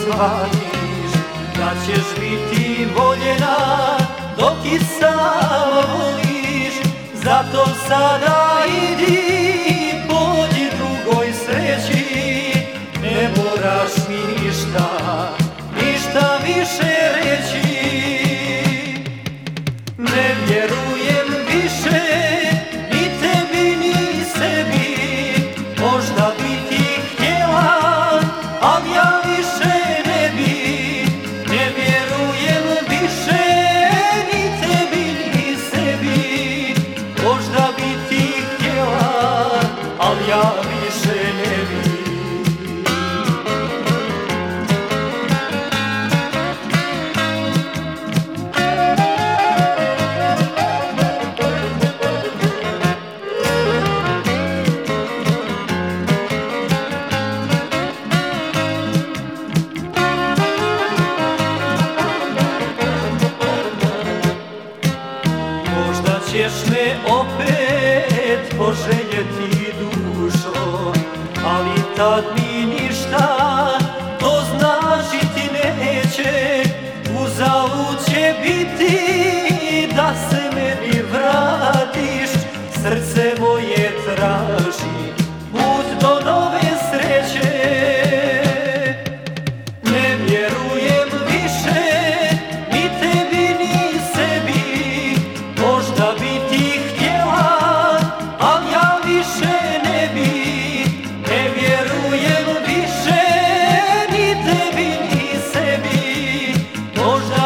shvatiš da ćeš biti voljena dok i sama voliš. Zato sada idi i pođi drugoj sreći, ne moraš mi ništa više reći. Ne vjerujem više ni tebi ni sebi, možda bi ti htjela, al ja više ne bi. Ne vjerujem više ni tebi ni sebi, možda bi ti htjela, al ja više ne bi. Možda ćeš me opet poželjeti dušo, ali tad mi ništa to značiti neće. Uzalud će biti da se meni vratiš, srce moje traži put do nove sreće. Ne vjerujem više ni tebi ni sebi, možda bi ti htjela, al ja više ne bi. Ne vjerujem više ni tebi ni sebi, možda